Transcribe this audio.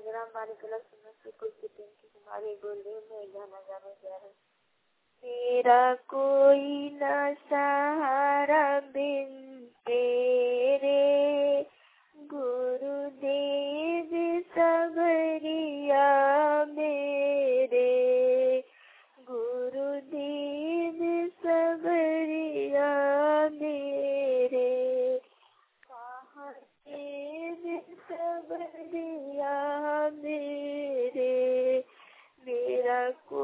ग्राम बालिका समस्तीपुर की पिंकी कुमारी बोल रही हूँ। मैं गाना गाने जा रही हूँ। तेरा कोई न सहारा बिन तेरे, गुरुदेव सबरिया मेरे, गुरुदेव सबरिया मेरे, महादेव सबरिया मेरे, मेरा